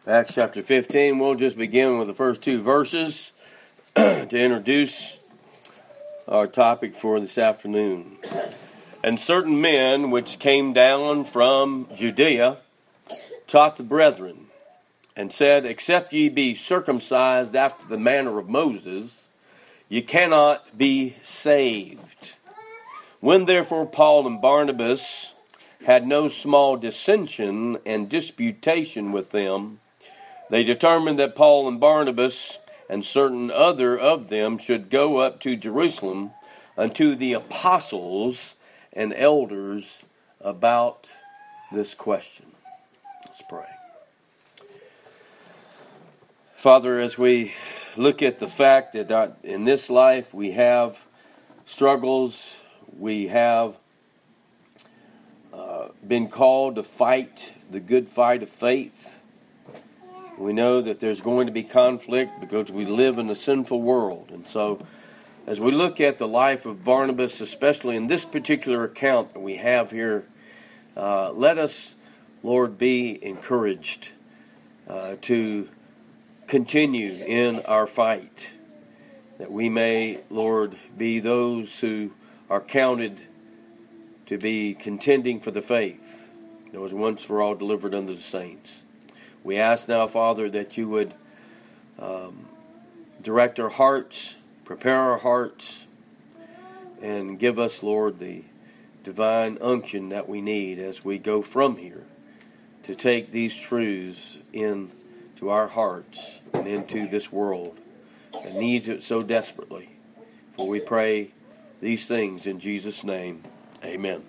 Acts chapter 15, we'll just begin with the first two verses to introduce our topic for this afternoon. And certain men which came down from Judea taught the brethren, and said, Except ye be circumcised after the manner of Moses, ye cannot be saved. When therefore Paul and Barnabas had no small dissension and disputation with them, they determined that Paul and Barnabas and certain other of them should go up to Jerusalem unto the apostles and elders about this question. Let's pray. Father, as we look at the fact that in this life we have struggles, we have been called to fight the good fight of faith. We know that there's going to be conflict because we live in a sinful world. And so, as we look at the life of Barnabas, especially in this particular account that we have here, let us, Lord, be encouraged to continue in our fight, that we may, Lord, be those who are counted to be contending for the faith that was once for all delivered unto the saints. We ask now, Father, that you would direct our hearts, prepare our hearts, and give us, Lord, the divine unction that we need as we go from here to take these truths into our hearts and into this world that needs it so desperately. For we pray these things in Jesus' name. Amen.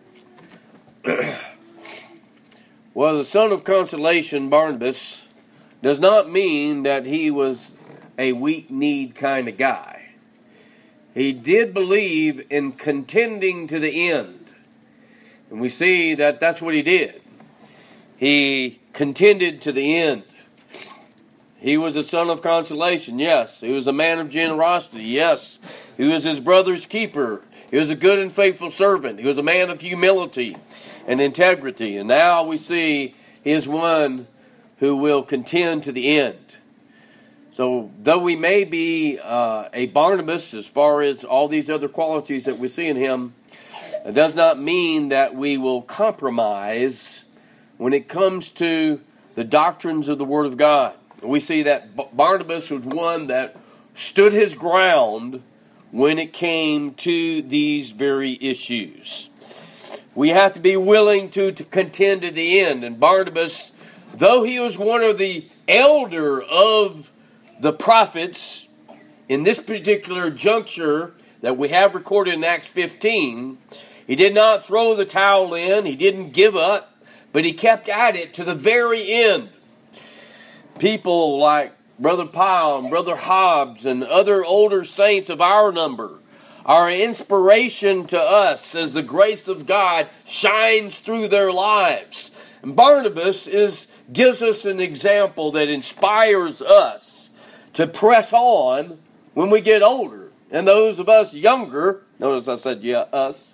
Well, the son of consolation, Barnabas, does not mean that he was a weak-kneed kind of guy. He did believe in contending to the end. And we see that that's what he did. He contended to the end. He was a son of consolation, yes. He was a man of generosity, yes. He was his brother's keeper. He was a good and faithful servant. He was a man of humility and integrity. And now we see he is one who will contend to the end. So though we may be a Barnabas as far as all these other qualities that we see in him, it does not mean that we will compromise when it comes to the doctrines of the Word of God. We see that Barnabas was one that stood his ground when it came to these very issues. We have to be willing to contend to the end. And Barnabas, though he was one of the elder of the prophets, in this particular juncture that we have recorded in Acts 15, he did not throw the towel in, he didn't give up, but he kept at it to the very end. People like Brother Powell and Brother Hobbs and other older saints of our number are an inspiration to us as the grace of God shines through their lives. And Barnabas gives us an example that inspires us to press on when we get older. And those of us younger, notice I said, us,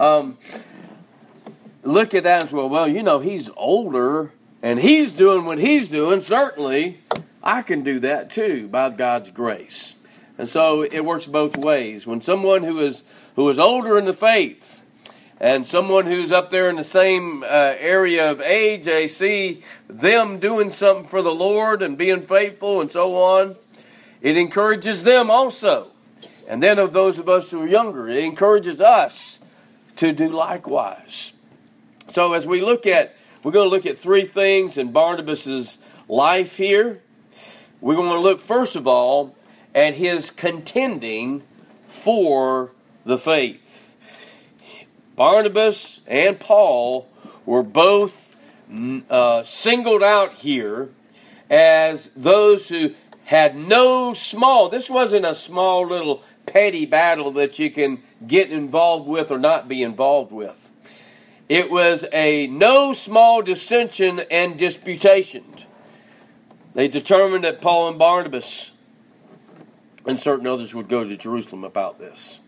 look at that as well, he's older and he's doing what he's doing, certainly I can do that too by God's grace. And so it works both ways. When someone who is older in the faith and someone who's up there in the same area of age, they see them doing something for the Lord and being faithful and so on, it encourages them also. And then of those of us who are younger, it encourages us to do likewise. So as we're going to look at three things in Barnabas' life here. We're going to look, first of all, at his contending for the faith. Barnabas and Paul were both singled out here as those who had this wasn't a small little petty battle that you can get involved with or not be involved with. It was a no small dissension and disputation. They determined that Paul and Barnabas and certain others would go to Jerusalem about this.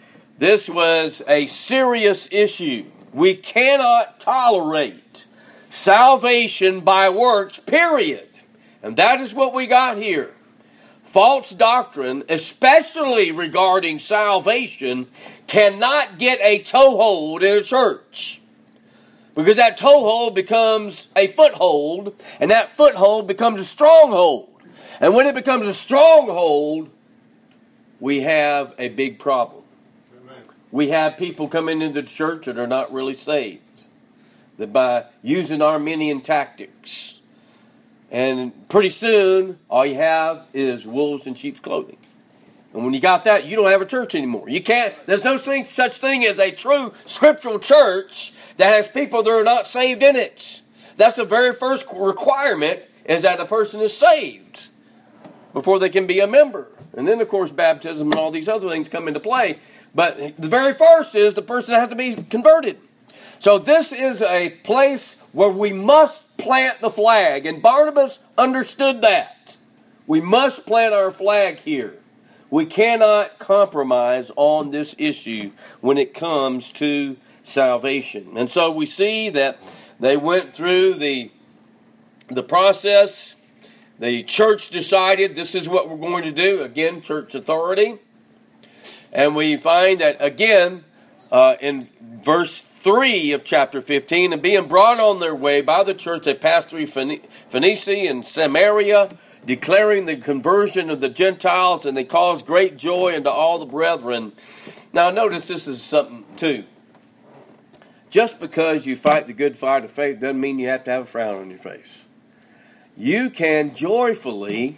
This was a serious issue. We cannot tolerate salvation by works, period. And that is what we got here. False doctrine, especially regarding salvation, cannot get a toehold in a church. Because that toehold becomes a foothold, and that foothold becomes a stronghold. And when it becomes a stronghold, we have a big problem. Amen. We have people coming into the church that are not really saved. That by using Arminian tactics. And pretty soon, all you have is wolves in sheep's clothing. And when you got that, you don't have a church anymore. You can't, there's no such thing as a true scriptural church that has people that are not saved in it. That's the very first requirement, is that a person is saved before they can be a member. And then, of course, baptism and all these other things come into play. But the very first is the person has to be converted. So this is a place where we must plant the flag. And Barnabas understood that. We must plant our flag here. We cannot compromise on this issue when it comes to salvation. And so we see that they went through the process. The church decided this is what we're going to do. Again, church authority. And we find that, again, in verse 3 of chapter 15, and being brought on their way by the church, they passed through Phoenicia and Samaria, declaring the conversion of the Gentiles, and they caused great joy unto all the brethren. Now notice this is something too. Just because you fight the good fight of faith doesn't mean you have to have a frown on your face. You can joyfully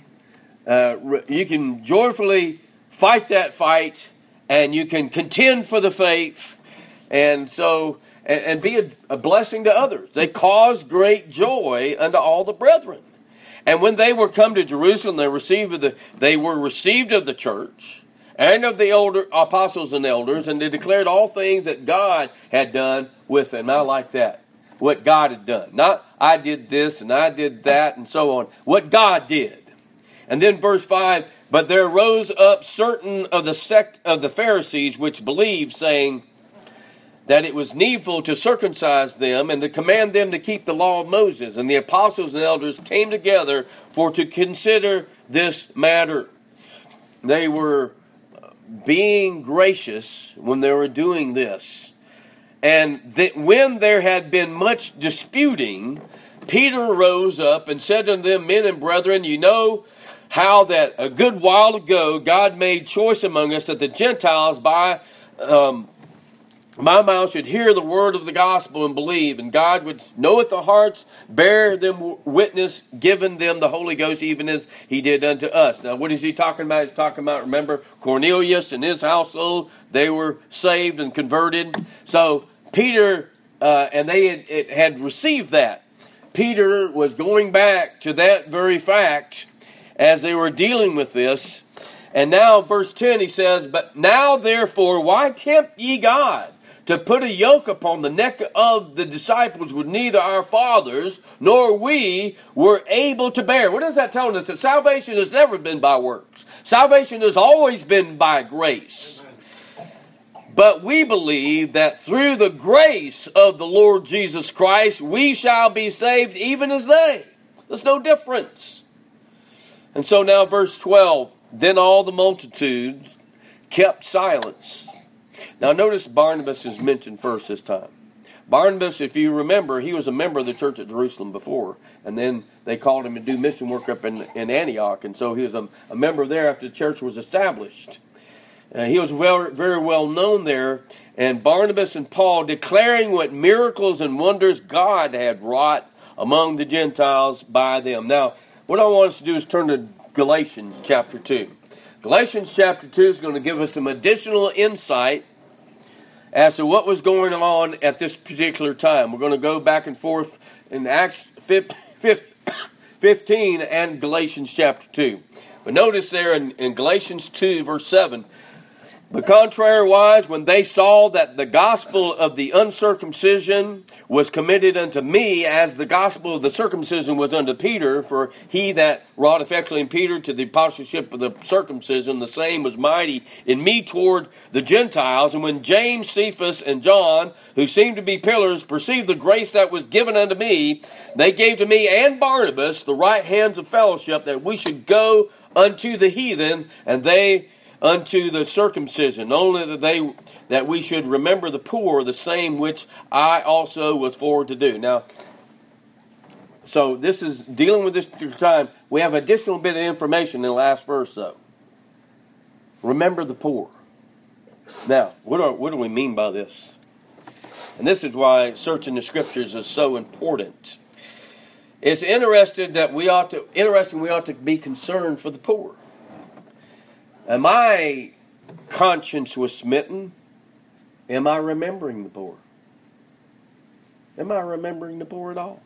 fight that fight, and you can contend for the faith, and so and be a blessing to others. They caused great joy unto all the brethren. And when they were come to Jerusalem, they were received of the church and of the older apostles and elders, and they declared all things that God had done with them. I like that. What God had done. Not I did this and I did that and so on. What God did. And then verse 5, but there rose up certain of the sect of the Pharisees which believed, saying that it was needful to circumcise them and to command them to keep the law of Moses. And the apostles and elders came together for to consider this matter. They were being gracious when they were doing this. And when there had been much disputing, Peter rose up and said unto them, men and brethren, you know how that a good while ago God made choice among us that the Gentiles by my mouth should hear the word of the gospel and believe, and God which knoweth the hearts bear them witness, giving them the Holy Ghost, even as he did unto us. Now, what is he talking about? He's talking about, remember, Cornelius and his household. They were saved and converted. So Peter, and they had received that. Peter was going back to that very fact as they were dealing with this. And now, verse 10, he says, but now, therefore, why tempt ye God to put a yoke upon the neck of the disciples which neither our fathers nor we were able to bear? What is that telling us? That salvation has never been by works. Salvation has always been by grace. But we believe that through the grace of the Lord Jesus Christ, we shall be saved even as they. There's no difference. And so now verse 12, then all the multitudes kept silence. Now notice Barnabas is mentioned first this time. Barnabas, if you remember, he was a member of the church at Jerusalem before. And then they called him to do mission work up in Antioch. And so he was a member there after the church was established. He was very well known there. And Barnabas and Paul declaring what miracles and wonders God had wrought among the Gentiles by them. Now, what I want us to do is turn to Galatians chapter 2. Galatians chapter 2 is going to give us some additional insight as to what was going on at this particular time. We're going to go back and forth in Acts 15 and Galatians chapter 2. But notice there in Galatians 2 verse 7, But contrariwise, when they saw that the gospel of the uncircumcision was committed unto me, as the gospel of the circumcision was unto Peter, for he that wrought effectually in Peter to the apostleship of the circumcision, the same was mighty in me toward the Gentiles. And when James, Cephas, and John, who seemed to be pillars, perceived the grace that was given unto me, they gave to me and Barnabas the right hands of fellowship, that we should go unto the heathen, and they unto the circumcision, only that we should remember the poor, the same which I also was forward to do. Now, so this is dealing with this time. We have additional bit of information in the last verse, though. Remember the poor. Now, what do we mean by this? And this is why searching the scriptures is so important. It's interesting we ought to be concerned for the poor. And my conscience was smitten. Am I remembering the poor? Am I remembering the poor at all?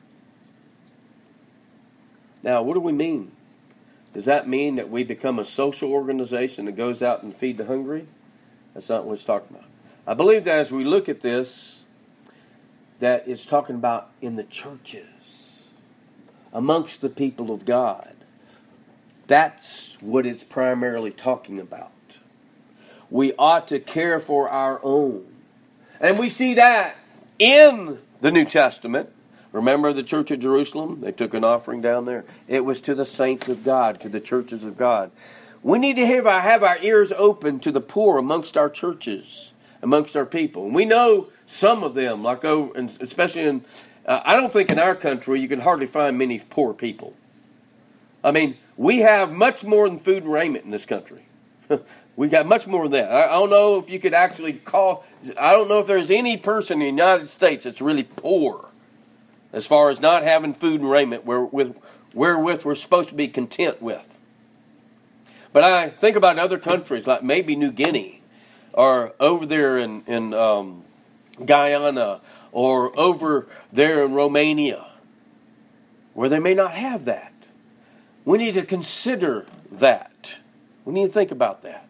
Now, what do we mean? Does that mean that we become a social organization that goes out and feed the hungry? That's not what it's talking about. I believe that as we look at this, that it's talking about in the churches, amongst the people of God. That's what it's primarily talking about. We ought to care for our own. And we see that in the New Testament. Remember the church of Jerusalem? They took an offering down there. It was to the saints of God, to the churches of God. We need to have our ears open to the poor amongst our churches, amongst our people. And we know some of them, like especially in, I don't think in our country you can hardly find many poor people. I mean, we have much more than food and raiment in this country. We got much more than that. I don't know if you could actually I don't know if there's any person in the United States that's really poor as far as not having food and raiment wherewith we're supposed to be content with. But I think about other countries like maybe New Guinea or over there in Guyana or over there in Romania where they may not have that. We need to consider that. We need to think about that.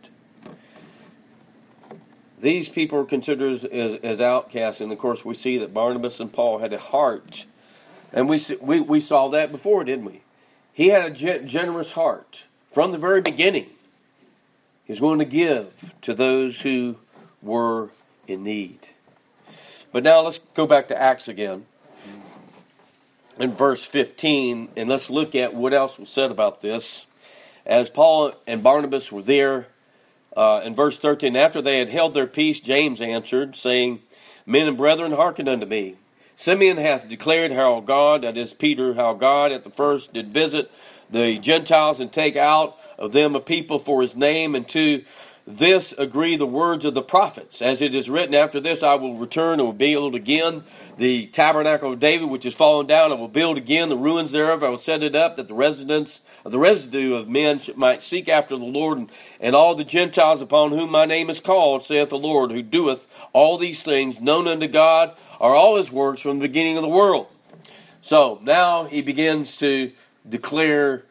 These people are considered as outcasts, and of course we see that Barnabas and Paul had a heart. And we saw that before, didn't we? He had a generous heart. From the very beginning, he was going to give to those who were in need. But now let's go back to Acts again. In verse 15, and let's look at what else was said about this. As Paul and Barnabas were there, in verse 13, after they had held their peace, James answered, saying, Men and brethren, hearken unto me. Simeon hath declared how God, that is Peter, how God at the first did visit the Gentiles and take out of them a people for his name, and to this agree the words of the prophets. As it is written, after this I will return and will build again the tabernacle of David, which is fallen down. I will build again the ruins thereof. I will set it up, that the residue of men might seek after the Lord, and all the Gentiles upon whom my name is called, saith the Lord, who doeth all these things, known unto God are all his works from the beginning of the world. So now he begins to declare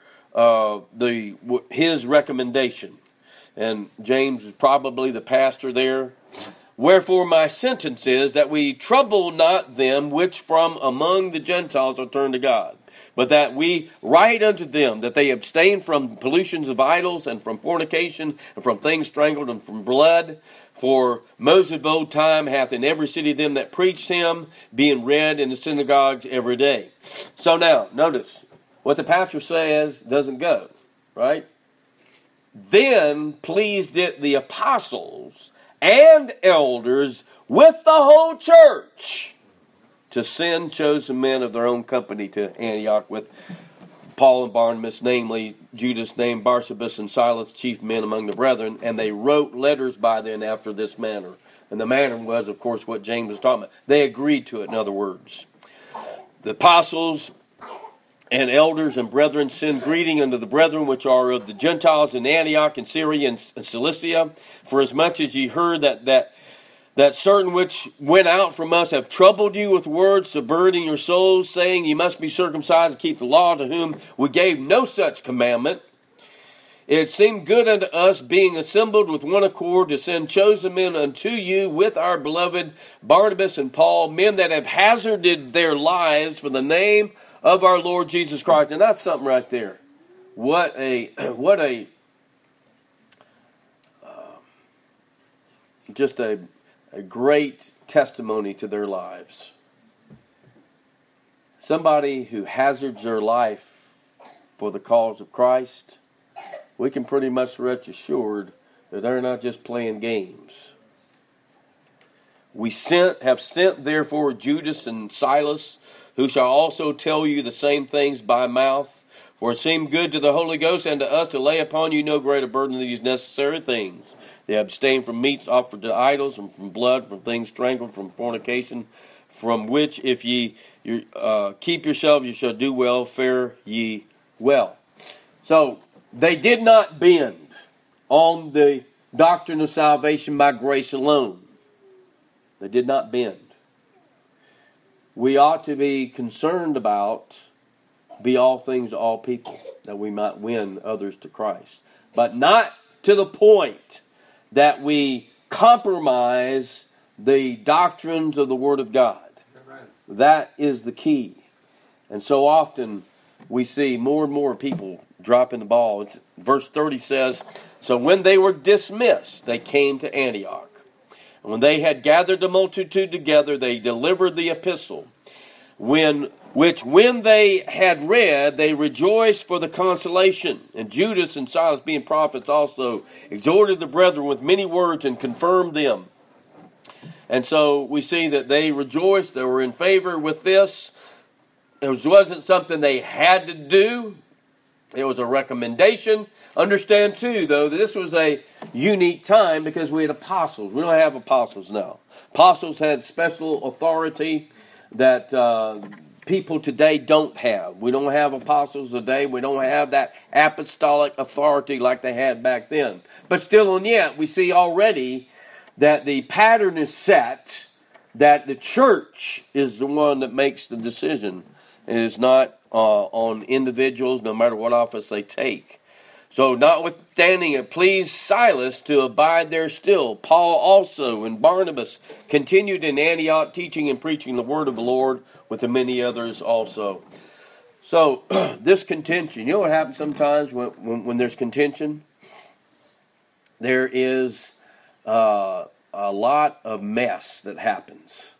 his recommendation. And James is probably the pastor there. Wherefore my sentence is that we trouble not them which from among the Gentiles are turned to God, but that we write unto them that they abstain from pollutions of idols and from fornication and from things strangled and from blood. For Moses of old time hath in every city them that preach him, being read in the synagogues every day. So now, notice, what the pastor says doesn't go, right? Then pleased it the apostles and elders with the whole church to send chosen men of their own company to Antioch with Paul and Barnabas, namely Judas named Barsabas and Silas, chief men among the brethren, and they wrote letters by them after this manner. And the manner was, of course, what James was talking about. They agreed to it, in other words. The apostles and elders and brethren send greeting unto the brethren which are of the Gentiles in Antioch and Syria and Cilicia, for as much as ye heard that certain which went out from us have troubled you with words, subverting your souls, saying ye must be circumcised and keep the law, to whom we gave no such commandment. it seemed good unto us, being assembled with one accord, to send chosen men unto you with our beloved Barnabas and Paul, men that have hazarded their lives for the name of our Lord Jesus Christ. And that's something right there. Just a great testimony to their lives. Somebody who hazards their life for the cause of Christ, we can pretty much rest assured that they're not just playing games. We have sent therefore Judas and Silas, who shall also tell you the same things by mouth. For it seemed good to the Holy Ghost and to us to lay upon you no greater burden than these necessary things. They abstain from meats offered to idols, and from blood, from things strangled, from fornication, from which if ye keep yourselves, you shall do well, fare ye well. So, they did not bend on the doctrine of salvation by grace alone. They did not bend. We ought to be concerned about be all things to all people, that we might win others to Christ. But not to the point that we compromise the doctrines of the Word of God. That is the key. And so often we see more and more people dropping the ball. Verse 30 says, so when they were dismissed, they came to Antioch. And when they had gathered the multitude together, they delivered the epistle, which when they had read, they rejoiced for the consolation. And Judas and Silas, being prophets also, exhorted the brethren with many words and confirmed them. And so we see that they rejoiced, they were in favor with this. It wasn't something they had to do. It was a recommendation. Understand too, though, that this was a unique time because we had apostles. We don't have apostles now. Apostles had special authority that people today don't have. We don't have apostles today. We don't have that apostolic authority like they had back then. But still and yet, we see already that the pattern is set, that the church is the one that makes the decision. It is not on individuals, no matter what office they take. So notwithstanding it pleased Silas to abide there still, Paul also and Barnabas continued in Antioch, teaching and preaching the word of the Lord with the many others also. So this contention, you know what happens sometimes when there's contention? There is a lot of mess that happens.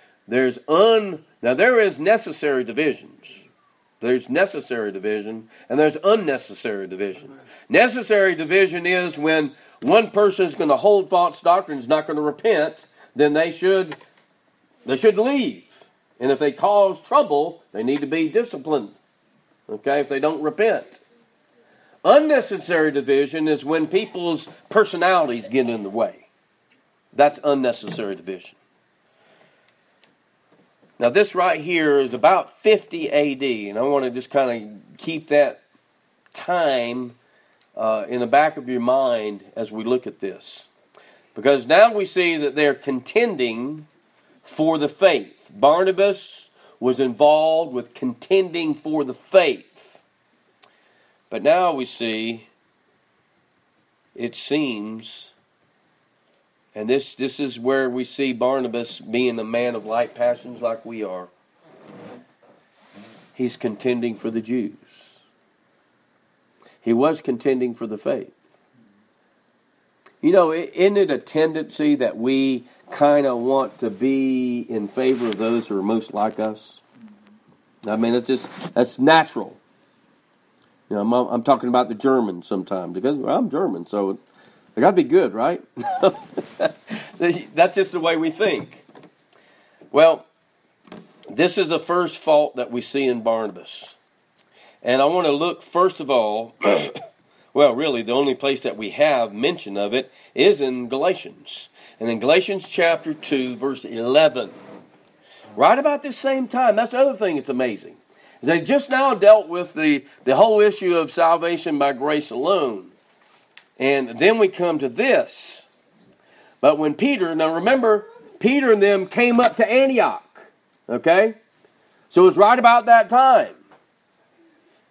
Now there is necessary divisions. There's necessary division, and there's unnecessary division. Necessary division is when one person is going to hold false doctrines, not going to repent, then they should leave. And if they cause trouble, they need to be disciplined. Okay, if they don't repent. Unnecessary division is when people's personalities get in the way. That's unnecessary division. Now this right here is about 50 AD, and I want to just kind of keep that time in the back of your mind as we look at this. Because now we see that they're contending for the faith. Barnabas was involved with contending for the faith. But now we see, it seems, and this is where we see Barnabas being a man of light passions like we are. He's contending for the Jews. He was contending for the faith. You know, isn't it a tendency that we kind of want to be in favor of those who are most like us? I mean, that's natural. You know, I'm talking about the Germans sometimes because I'm German, so they got to be good, right? That's just the way we think. Well, this is the first fault that we see in Barnabas. And I want to look, first of all, well, really, the only place that we have mention of it is in Galatians. And in Galatians chapter 2, verse 11, right about this same time, that's the other thing that's amazing. They just now dealt with the whole issue of salvation by grace alone. And then we come to this. But when Peter, now remember, Peter and them came up to Antioch. Okay? So it's right about that time.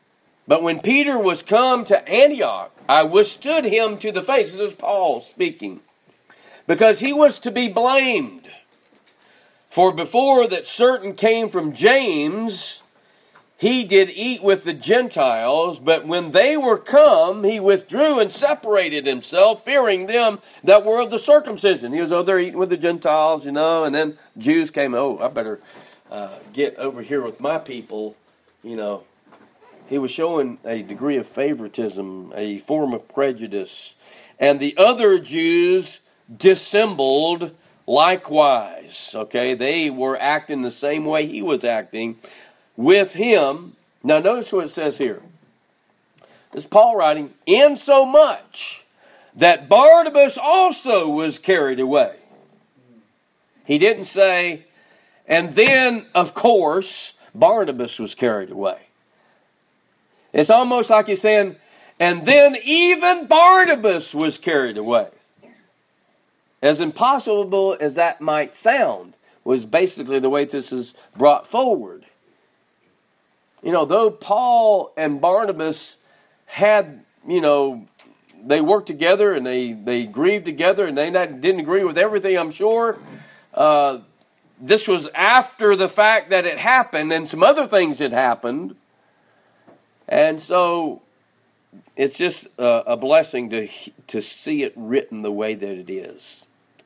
But when Peter was come to Antioch, I withstood him to the face. This is Paul speaking. Because he was to be blamed. For before that certain came from James, he did eat with the Gentiles, but when they were come, he withdrew and separated himself, fearing them that were of the circumcision. He was over there eating with the Gentiles, and then Jews came, I better get over here with my people, He was showing a degree of favoritism, a form of prejudice. And the other Jews dissembled likewise. Okay, they were acting the same way he was acting with him. Now notice what it says here. This is Paul writing, insomuch that Barnabas also was carried away. He didn't say, and then, of course, Barnabas was carried away. It's almost like he's saying, and then even Barnabas was carried away. As impossible as that might sound, was basically the way this is brought forward. Though Paul and Barnabas had, they worked together and they grieved together and they didn't agree with everything, I'm sure. This was after the fact that it happened and some other things had happened. And so it's just a blessing to see it written the way that it is.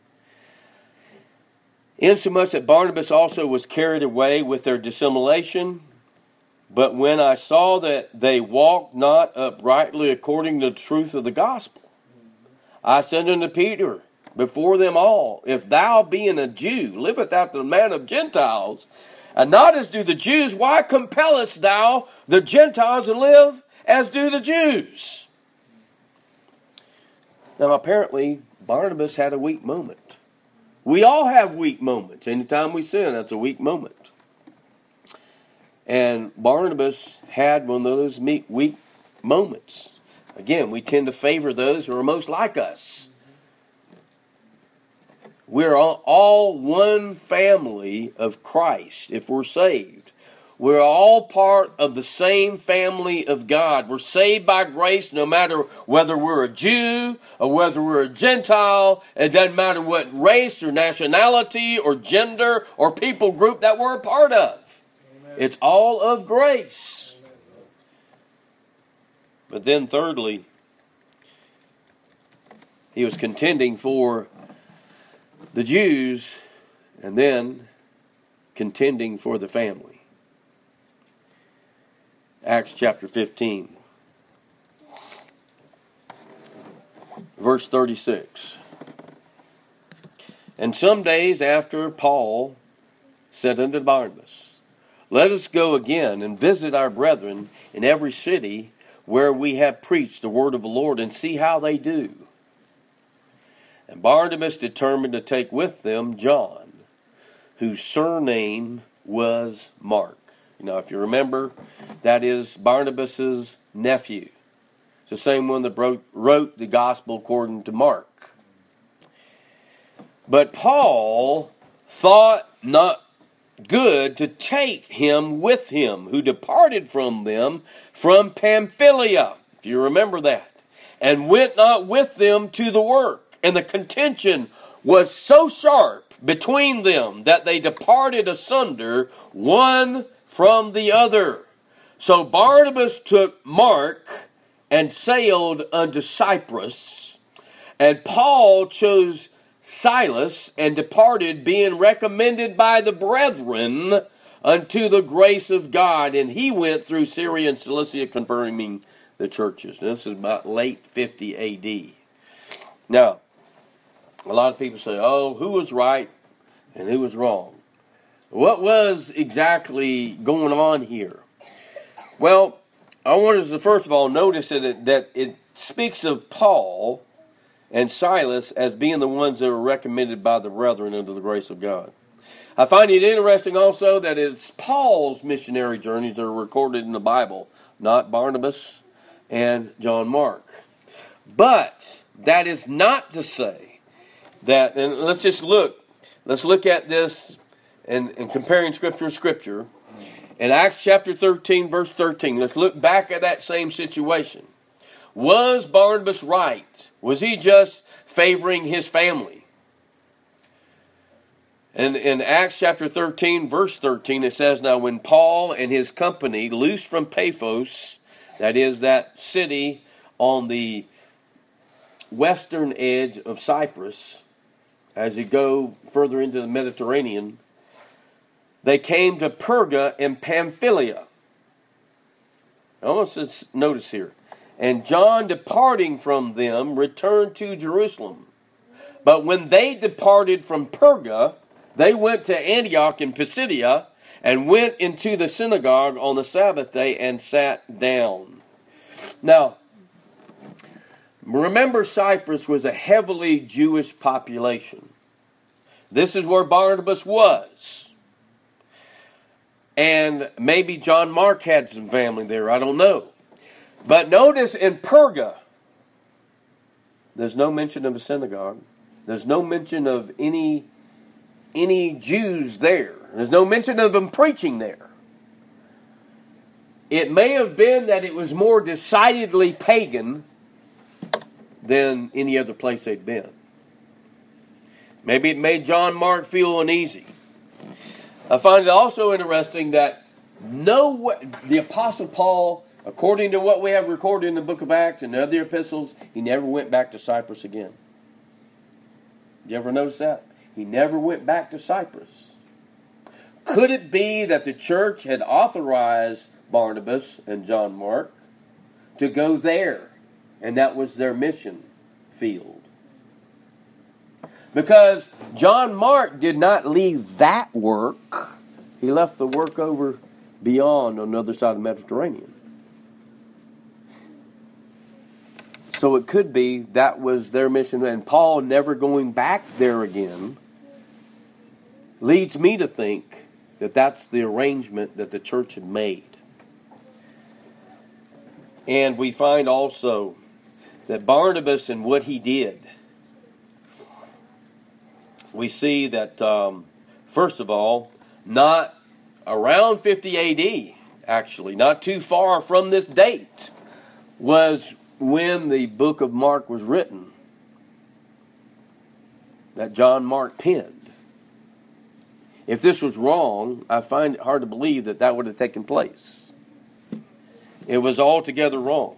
Insomuch that Barnabas also was carried away with their dissimulation, but when I saw that they walked not uprightly according to the truth of the gospel, I said unto Peter before them all, if thou being a Jew liveth after the manner of Gentiles, and not as do the Jews, why compellest thou the Gentiles to live as do the Jews? Now apparently Barnabas had a weak moment. We all have weak moments. Anytime we sin, that's a weak moment. And Barnabas had one of those weak moments. Again, we tend to favor those who are most like us. We're all one family of Christ if we're saved. We're all part of the same family of God. We're saved by grace no matter whether we're a Jew or whether we're a Gentile. It doesn't matter what race or nationality or gender or people group that we're a part of. Amen. It's all of grace. Amen. But then thirdly, he was contending for the Jews and then contending for the family. Acts chapter 15, verse 36. And some days after, Paul said unto Barnabas, let us go again and visit our brethren in every city where we have preached the word of the Lord, and see how they do. And Barnabas determined to take with them John, whose surname was Mark. Now, if you remember, that is Barnabas' nephew. It's the same one that wrote the gospel according to Mark. But Paul thought not good to take him with him, who departed from them from Pamphylia, if you remember that, and went not with them to the work. And the contention was so sharp between them that they departed asunder, one from the other. So Barnabas took Mark and sailed unto Cyprus, and Paul chose Silas and departed, being recommended by the brethren unto the grace of God. And he went through Syria and Cilicia, confirming the churches. This is about late 50 A.D. Now, a lot of people say, who was right and who was wrong? What was exactly going on here? Well, I want us to first of all notice that it speaks of Paul and Silas as being the ones that were recommended by the brethren under the grace of God. I find it interesting also that it's Paul's missionary journeys that are recorded in the Bible, not Barnabas and John Mark. But that is not to say that, and let's look at this and comparing Scripture with Scripture. In Acts chapter 13, verse 13, let's look back at that same situation. Was Barnabas right? Was he just favoring his family? And in Acts chapter 13, verse 13, it says, Now when Paul and his company loosed from Paphos, that is that city on the western edge of Cyprus, as you go further into the Mediterranean, they came to Perga and Pamphylia. I want to notice here. And John, departing from them, returned to Jerusalem. But when they departed from Perga, they went to Antioch in Pisidia and went into the synagogue on the Sabbath day and sat down. Now, remember, Cyprus was a heavily Jewish population. This is where Barnabas was. And maybe John Mark had some family there, I don't know. But notice in Perga, there's no mention of a synagogue. There's no mention of any Jews there. There's no mention of them preaching there. It may have been that it was more decidedly pagan than any other place they'd been. Maybe it made John Mark feel uneasy. I find it also interesting that the Apostle Paul, according to what we have recorded in the book of Acts and the other epistles, he never went back to Cyprus again. You ever notice that? He never went back to Cyprus. Could it be that the church had authorized Barnabas and John Mark to go there, and that was their mission field? Because John Mark did not leave that work. He left the work over beyond on the other side of the Mediterranean. So it could be that was their mission, and Paul never going back there again leads me to think that that's the arrangement that the church had made. And we find also that Barnabas and what he did, we see that, first of all, not around 50 A.D., actually, not too far from this date, was when the book of Mark was written, that John Mark penned. If this was wrong, I find it hard to believe that that would have taken place. It was altogether wrong.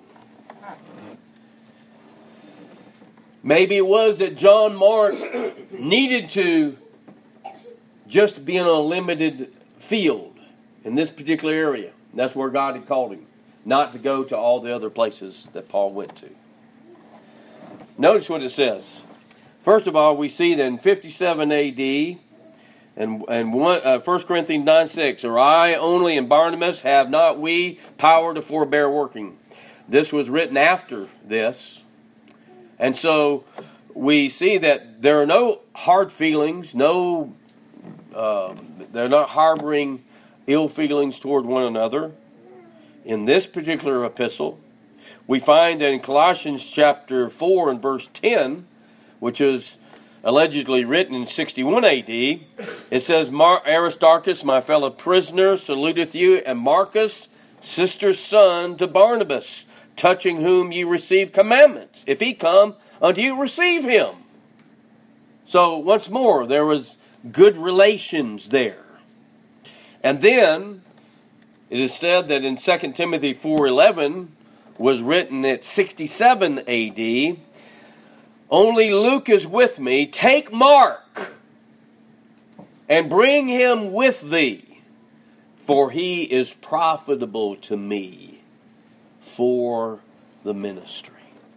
Maybe it was that John Mark needed to just be in a limited field in this particular area. That's where God had called him, not to go to all the other places that Paul went to. Notice what it says. First of all, we see that in 57 A.D., and 1 Corinthians 9:6, or I only and Barnabas have not we power to forbear working. This was written after this. And so we see that there are no hard feelings, they're not harboring ill feelings toward one another. In this particular epistle, we find that in Colossians chapter 4 and verse 10, which is allegedly written in 61 A.D., it says, Aristarchus, my fellow prisoner, saluteth you, and Marcus, sister's son to Barnabas, touching whom ye receive commandments. If he come unto you, receive him. So, once more, there was good relations there. And then, it is said that in 2 Timothy 4:11 was written at 67 A.D., only Luke is with me. Take Mark and bring him with thee, for he is profitable to me for the ministry.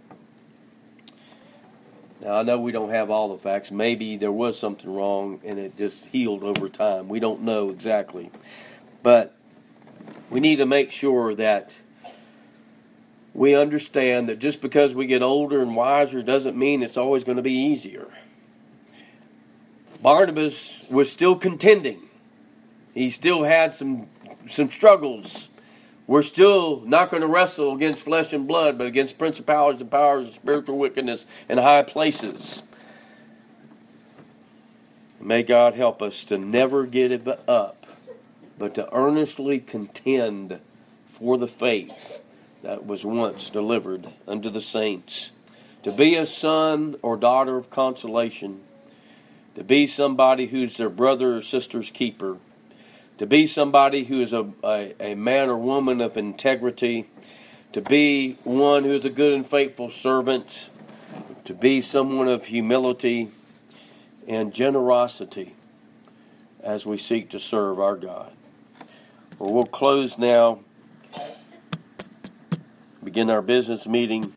Now, I know we don't have all the facts. Maybe there was something wrong and it just healed over time. We don't know exactly. But we need to make sure that we understand that just because we get older and wiser doesn't mean it's always going to be easier. Barnabas was still contending. He still had some struggles. We're still not going to wrestle against flesh and blood, but against principalities and powers and spiritual wickedness in high places. May God help us to never give up but to earnestly contend for the faith that was once delivered unto the saints. To be a son or daughter of consolation, to be somebody who's their brother or sister's keeper, to be somebody who is a man or woman of integrity, to be one who is a good and faithful servant, to be someone of humility and generosity as we seek to serve our God. Well, we'll close now, begin our business meeting.